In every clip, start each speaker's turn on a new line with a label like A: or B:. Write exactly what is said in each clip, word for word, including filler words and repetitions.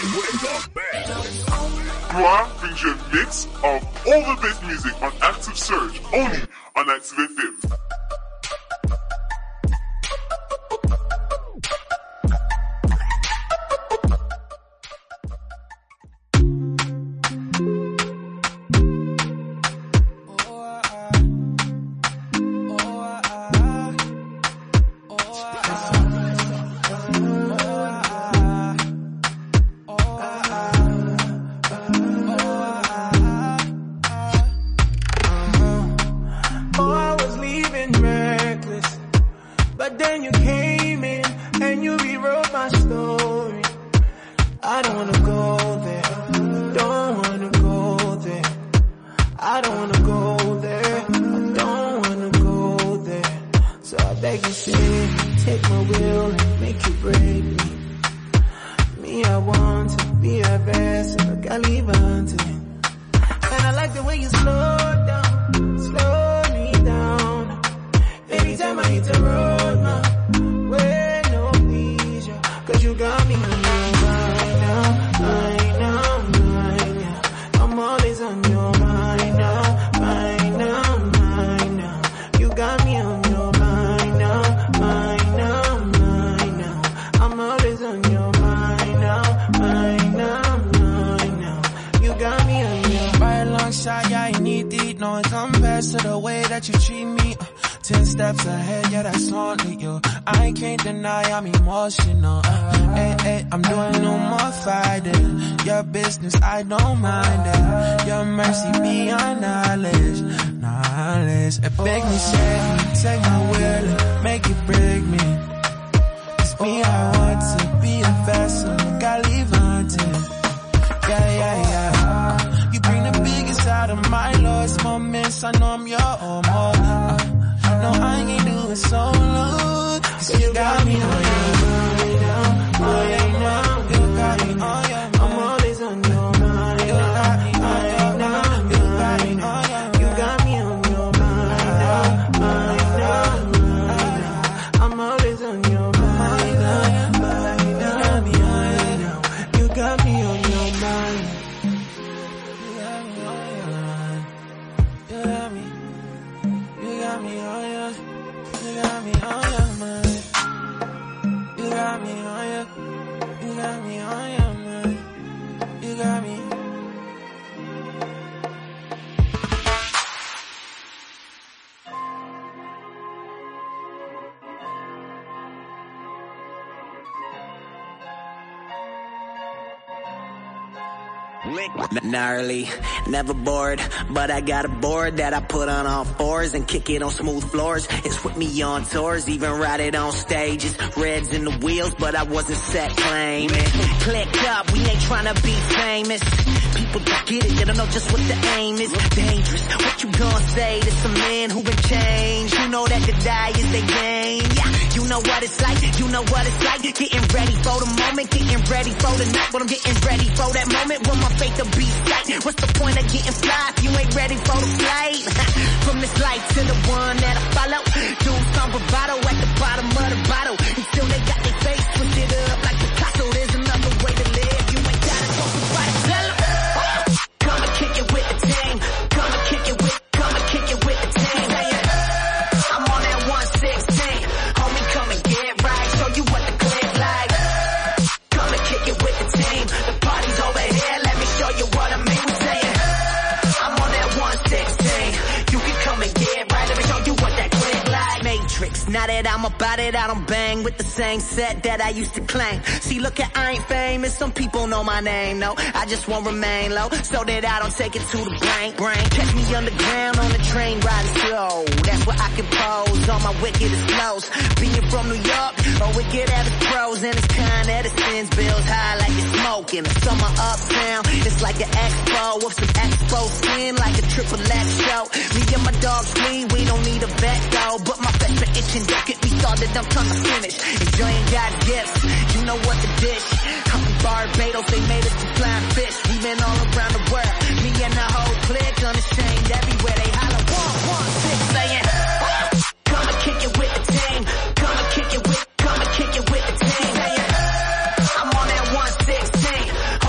A: with the best.
B: Gloire brings you a mix of all the best music on Active Surge, only on Active F M.
C: Gnarly, never bored, but I got a board that I put on all fours and kick it on smooth floors. It's with me on tours, even ride it on stages. Reds in the wheels, but I wasn't set claiming. Clicked up, we ain't trying to be famous. People don't get it, they don't know just what the aim is. Dangerous, what you gonna say to some man who been changed? You know that to die is the game. Yeah, you know what it's like, you know what it's like. Getting ready for the moment, getting ready for the night. But I'm getting ready for that moment when my faith will be sight. What's the point of getting fly if you ain't ready for the flight? From this life to the one that I follow. Do some bravado at the bottom of the bottle. Until they got their face twisted up like Picasso. There's another way to live. You ain't gotta go to fight. Tell them. Come and kick it with the team. Come and kick it with, come and kick it with the team. I'm on that one sixteen. Homie, come and get right. Show you what the clip like. Come and kick it with the team. The party's over here. Let me show you what I mean. We're saying, I'm on that one sixteen. You can come and get right. Let me show you what that clip like. Matrix. Now that I'm about it, I don't bang with the same set that I used to claim. See, look at, I ain't famous. Some people know my name, no. I just won't remain low, so that I don't take it to the brain. Brain. Catch me underground on the train riding slow. That's where I can pose on my wickedest flows. Being from New York, or wicked at its pros, and it's kind that it sends bills high like it's smoking. The summer uptown, it's like an expo with some expo skin, like a triple X show. Me and my dogs clean, we don't need a vet though, but my fetch for itching, don't get me started, I'm trying to finish. Enjoying God's gifts, you know what the dish. I'm from Barbados, they made us to flying fish. We been all around the world, me and the whole clique unashamed. Everywhere they holler, one, one, six, saying, come and kick it with the team. Come and kick it with, come and kick it with the team. Saying, I'm on that one sixteen.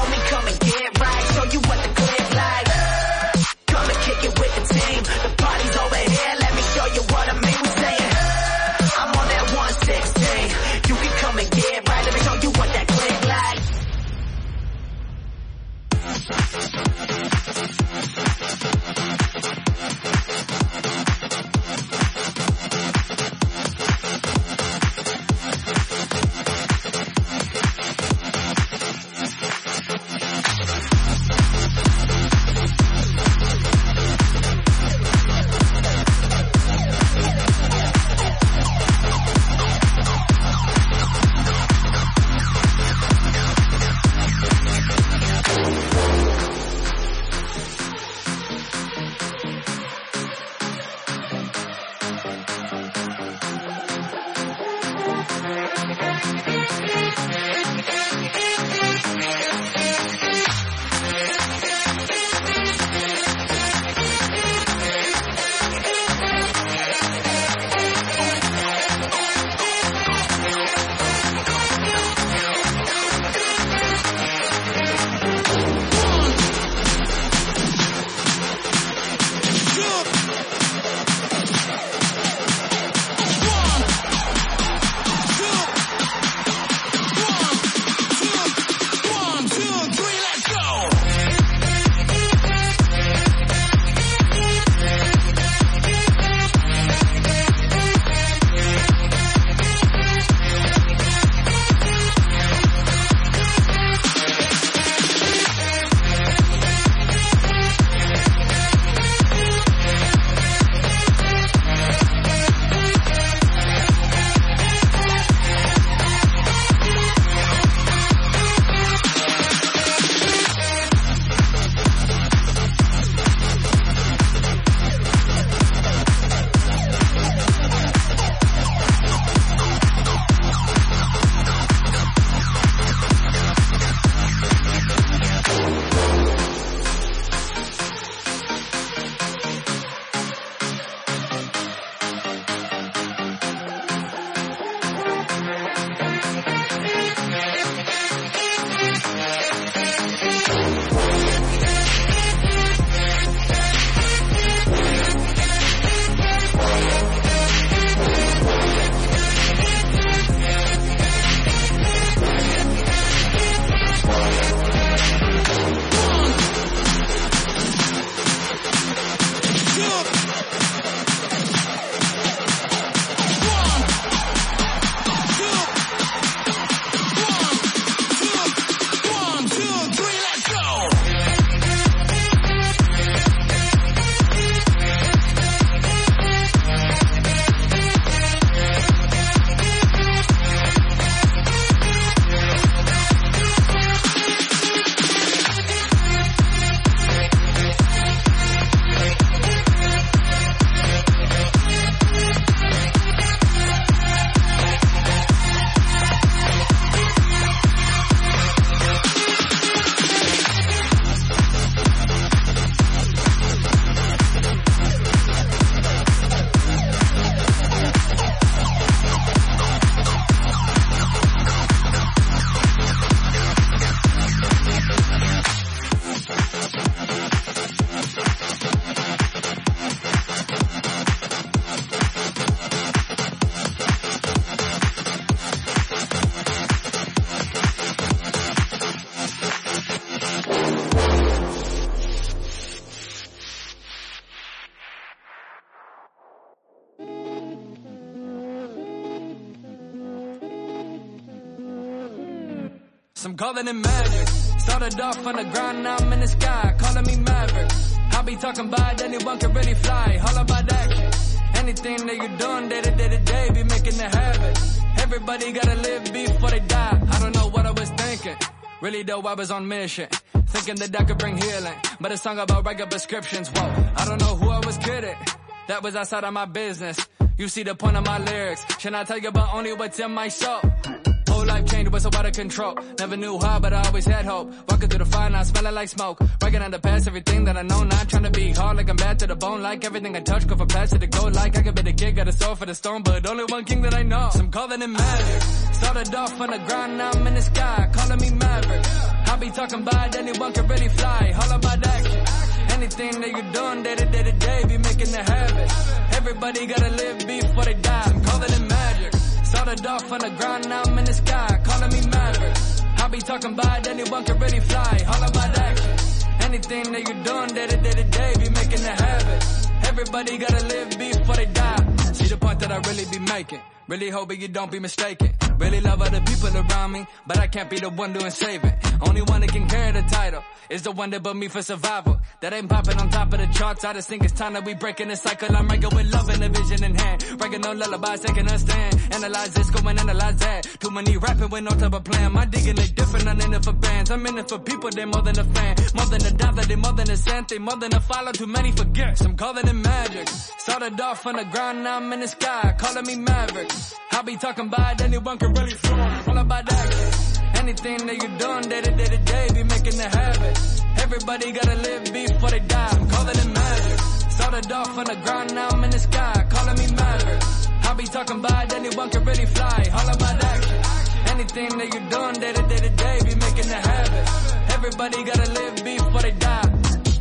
A: Some calling it magic. Started off on the ground, now I'm in the sky, calling me Maverick. I be talking about anyone can really fly, all about action. Anything that you're doing day to day to day, be making it happen. Everybody gotta live before they die. I don't know what I was thinking. Really though, I was on mission, thinking that I could bring healing. But a song about regular prescriptions, whoa. I don't know who I was kidding. That was outside of my business. You see the point of my lyrics. Should I tell you about only what's in my soul? Whole life changed, was so out of control. Never knew how, but I always had hope. Walking through the fire, now smelling like smoke. Breaking out the past, everything that I know. Not trying to be hard, like I'm bad to the bone. Like everything I touch, go from past to gold. Like I could be the kid, got a soul for the stone. But only one king that I know. Some calling it magic. Started off on the ground, now I'm in the sky, calling me Maverick. I be talking about anyone can really fly, all about action. Anything that you're doing day to day to day, be making it happen. Everybody gotta live before they die. I'm calling it magic. Started off on the ground, now I'm in the sky, calling me Maverick. I be talking about anyone can really fly, all about action. Anything that you're doing day to day to day, be making it happen. Everybody gotta live before they die. See the point that I really be making. Really hoping you don't be mistaken. Really love other people around me, but I can't be the one doing saving. Only one that can carry the title is the one that put me for survival. That ain't popping on top of the charts. I just think it's time that we breaking the cycle. I'm writing with love and a vision in hand. Writing no lullabies, taking a stand. Analyze this, go and analyze that. Too many rapping with no type of plan. My digging they different, I'm in it for bands. I'm in it for people, they more than a fan. More than a dollar, they more than a cent. They more than a follow, too many forget. Some calling it magic. Started off on the ground, now I'm in the sky, calling me Maverick. I be talking about anyone can really fly, all about action. Anything that you're doing day to day to day, be making it happen. Everybody gotta live before they die. I'm calling it magic. Started off on the ground, now I'm in the sky, calling me Maverick. I be talking about anyone can really fly, all about action. Anything that you're doing day to day to day, be making it happen. Everybody gotta live before they die.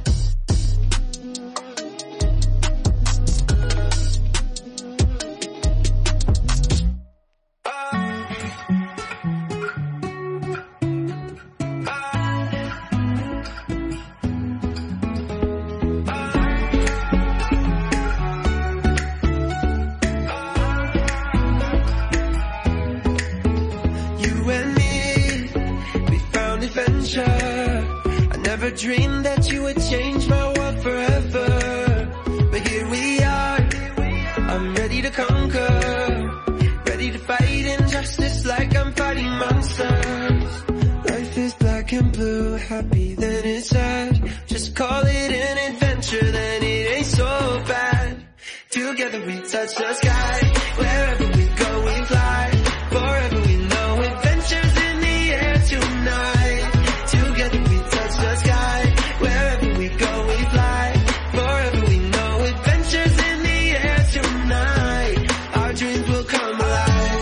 D: I never dreamed that you would change my world forever. But here we are, I'm ready to conquer. Ready to fight injustice like I'm fighting monsters. Life is black and blue, happy then it's sad. Just call it an adventure, then it ain't so bad. Together we touch the sky, wherever we go we fly. Forever we know adventures in the air tonight. Together we touch the sky, wherever we go we fly. Forever we know adventures in the air tonight. Our dreams will come alive.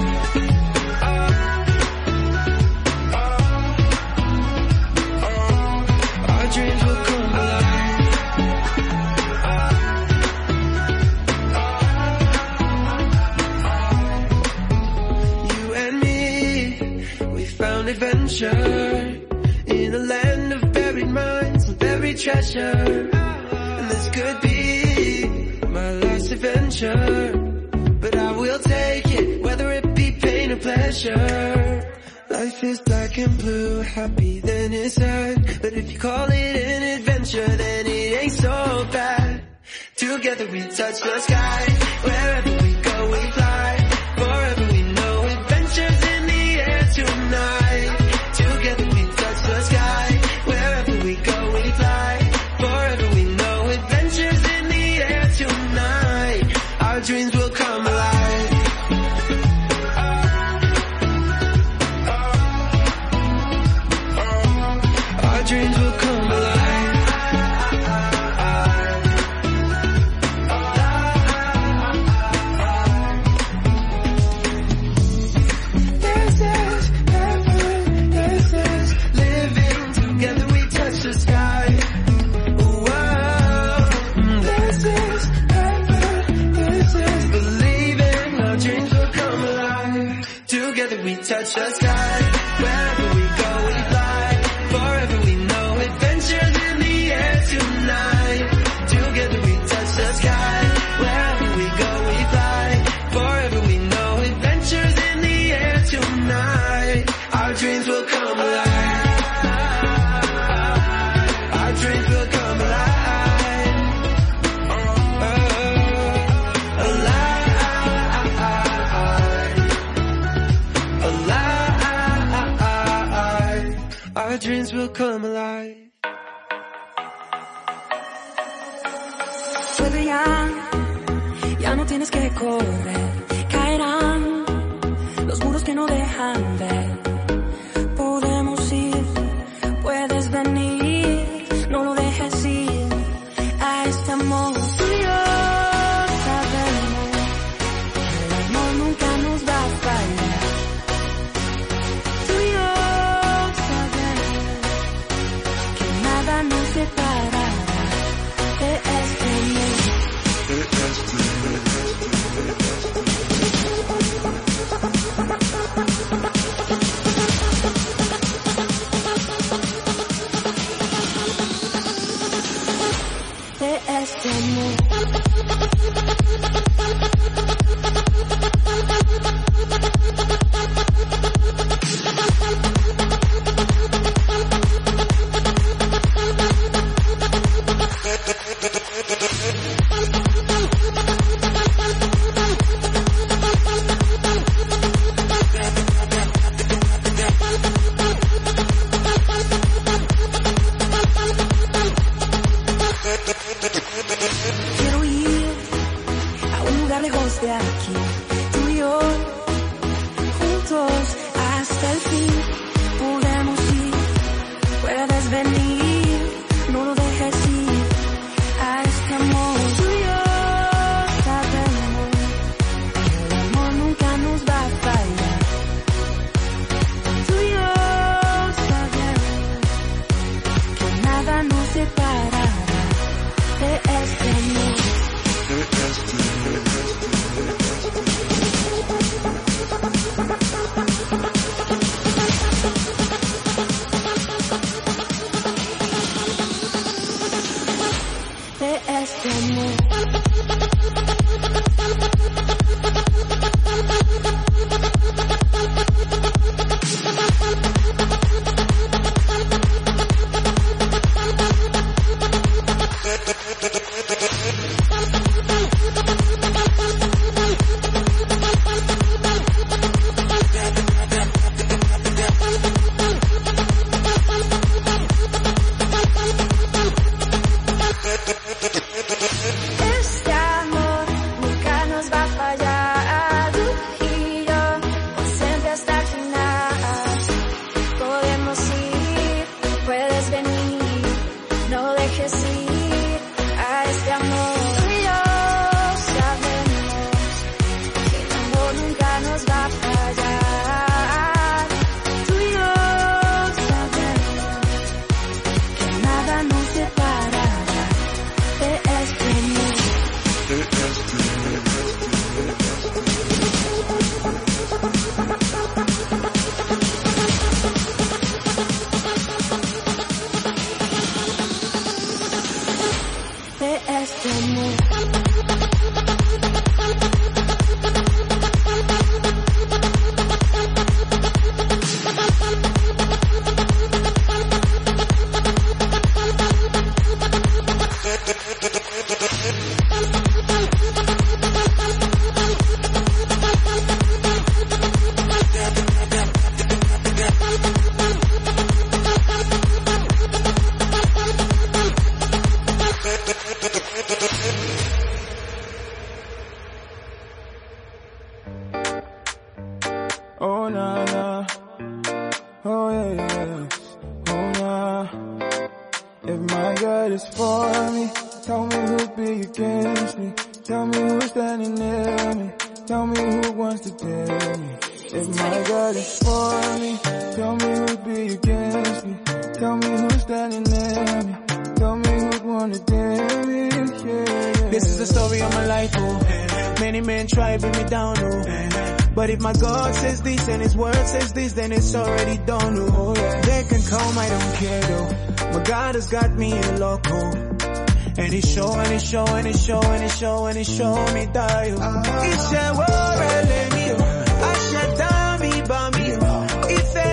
D: Our dreams will come alive. You and me, we found adventure in a land of buried mines and buried treasure. And this could be my last adventure, but I will take it, whether it be pain or pleasure. Life is black and blue, happy then it's sad. But if you call it an adventure, then it ain't so bad. Together we touch the sky, wherever we go we fly. Forever we know adventures in the air tonight. Together we touch the sky, wherever we go we fly. Forever we know adventures in the air tonight. Our dreams will come alive. Our dreams will come alive. Our dreams will come alive. Our dreams will come alive. Oh, alive. Alive. Our dreams will come alive.
E: Vuelve ya, ya no tienes que correr. Caerán los muros que no dejan ver. Podemos ir, puedes venir, no lo dejes ir a este amor. Tú y yo sabemos que el amor nunca nos va a fallar. Tú y yo sabemos que nada nos separará de este amor. De este amor. Quiero ir a un lugar lejos de aquí, tú y yo, juntos hasta el fin. Podemos ir, puedes venir, no lo dejes ir a este amor. Tú y yo sabemos que el amor nunca nos va a fallar. Tú y yo sabemos que nada nos separará de este amor. De este amor. Este amor nunca nos va a fallar. Tú y yo, por siempre hasta el final. Podemos ir, puedes venir, no dejes ir a este amor. Tú y yo sabemos que el amor nunca nos va a fallar. Tú y yo sabemos que nada nos separará de este amor. De este amor.
F: Oh na na, oh yeah yeah, oh na. If my girl is for me, tell me who'll be against me. Tell me who's standing near me. Tell me who wants to tell me. If my girl is for me, tell me who'll be against me. Tell me who's standing near me. Tell me who'd wanna tell me. Yeah, yeah.
G: This is the story of my life, oh. Many men try to bring me down, oh. But if my God says this and His word says this, then it's already done, oh. They can come, I don't care, though. My God has got me in a loco. And He's showing, He's showing, He's showing, He's showing, He's showing me that, oh. It's a war, let me, oh. I shut down me, but me, oh. It's a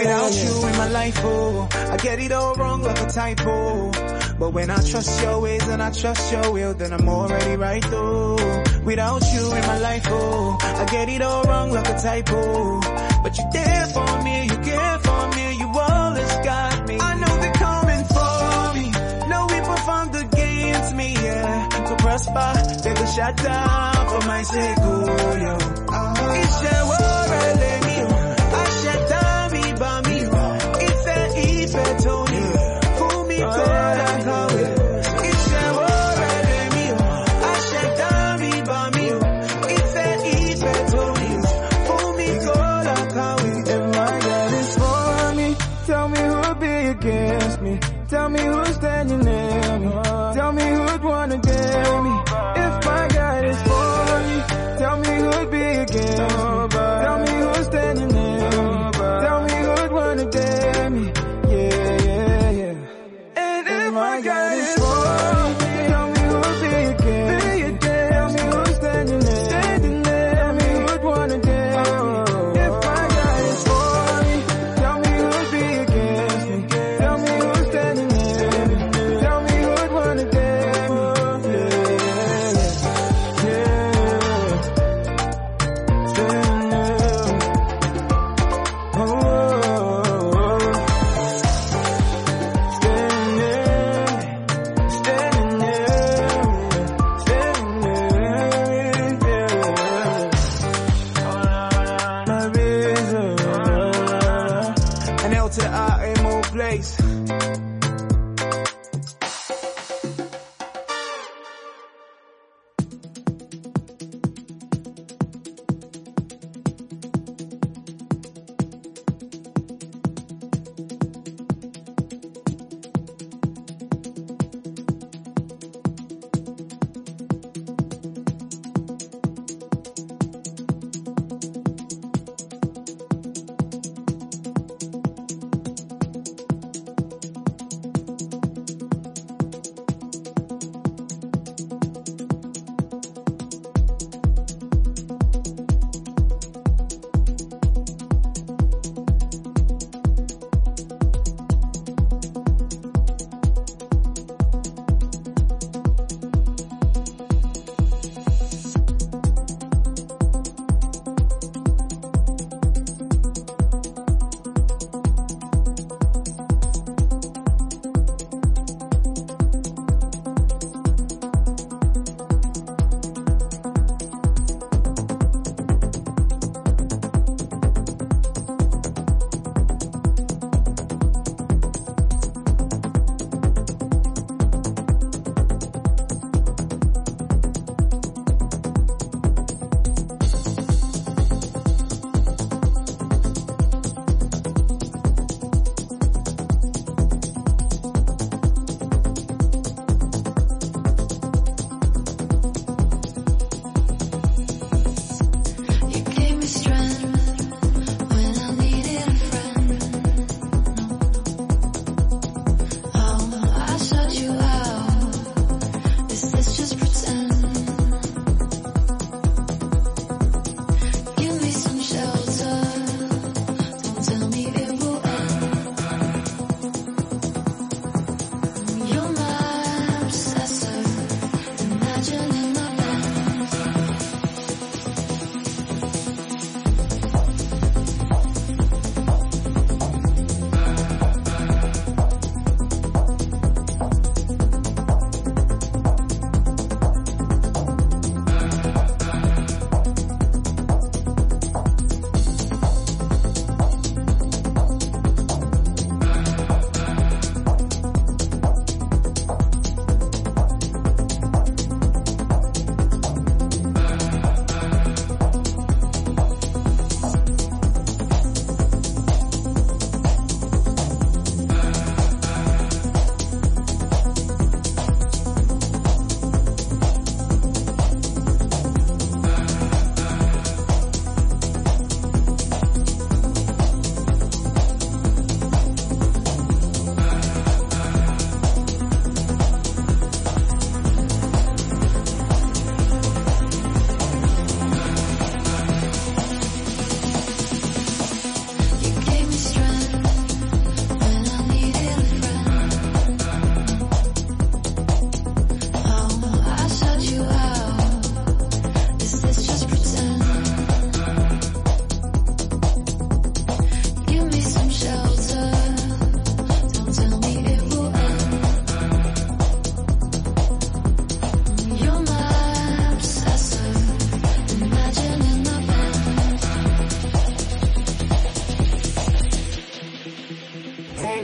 G: Without you in my life, oh, I get it all wrong like a typo. But when I trust your ways and I trust your will, then I'm already right though. Without you in my life, oh, I get it all wrong like a typo. But you're there for me, you care for me, you always got me. I know they're coming for me, no weapon formed against me, yeah. To prosper, they go shut down for my sake, oh, yo. It's your word, let me, I shut down me, by me. It's a Ife Tony, fool me, told I call it. It's your word, let me, I shut down me, by me. It's a Ife Tony, fool me, told I call it.
F: If my God is for me, tell me who'll be against me. Tell me who's standing near me. Tell me who'd wanna dare me. If my God is for me, tell me who'd be against me. Tell me who's standing near me. Tell me who'd wanna dare me. Yeah, yeah, yeah. And if my God is for me, tell me who'd be against me. Tell me who's standing there. Standing there. Tell me who'd wanna dare me. If my God is for me, tell me who'd be against me. Tell me who's standing there. Tell me who'd wanna dare me. Yeah, yeah, yeah. Standing there. Oh, oh, oh. Standing there. Standing there. Standing there. Yeah. My vision.
G: An L to the I, M O place.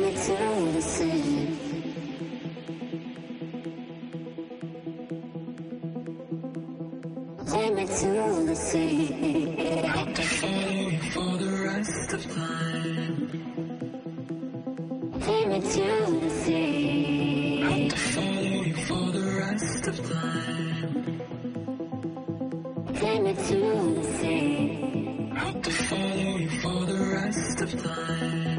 E: me to the sea. Take me to the sea. I'll follow you for the rest of time. Take me to the sea. I'll follow you for the rest of time. Take me to the sea. I'll follow you for the rest of time.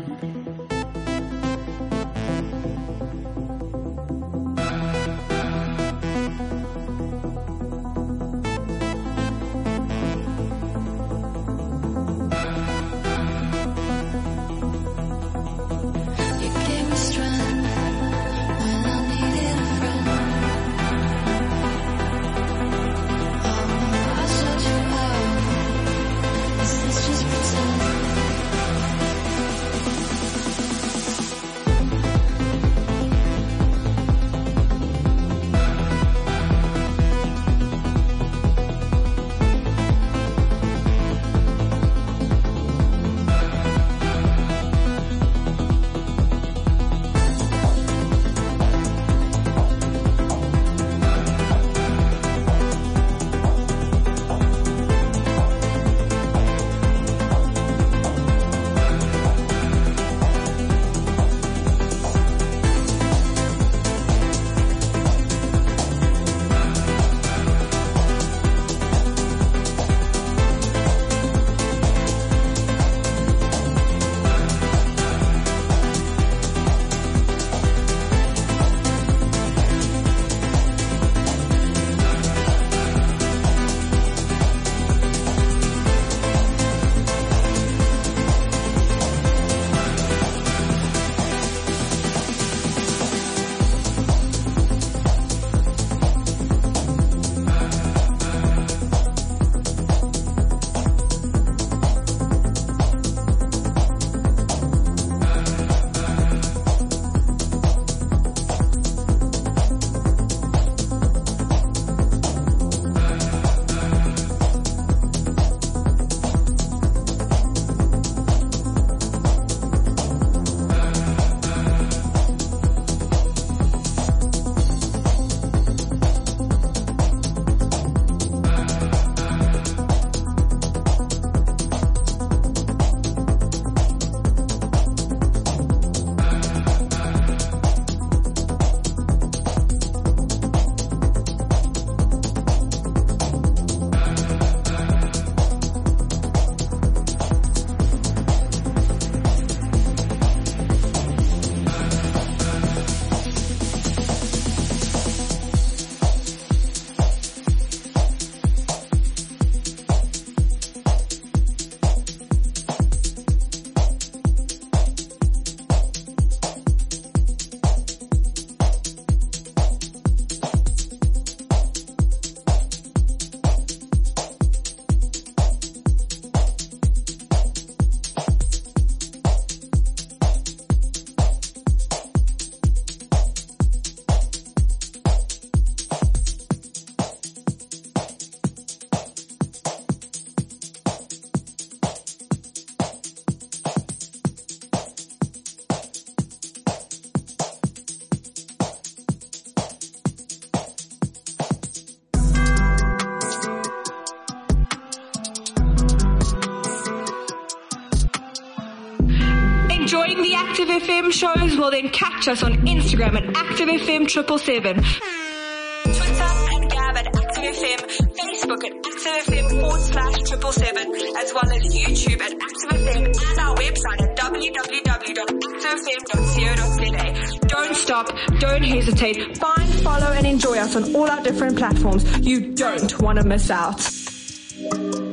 H: Enjoying the Active F M shows? Well, then catch us on Instagram at Active F M seven seven seven. Twitter at Gab at Active F M. Facebook at Active F M forward slash triple seven. As well as YouTube at Active F M and our website at w w w dot active f m dot co dot z a. Don't stop. Don't hesitate. Find, follow and enjoy us on all our different platforms. You don't want to miss out.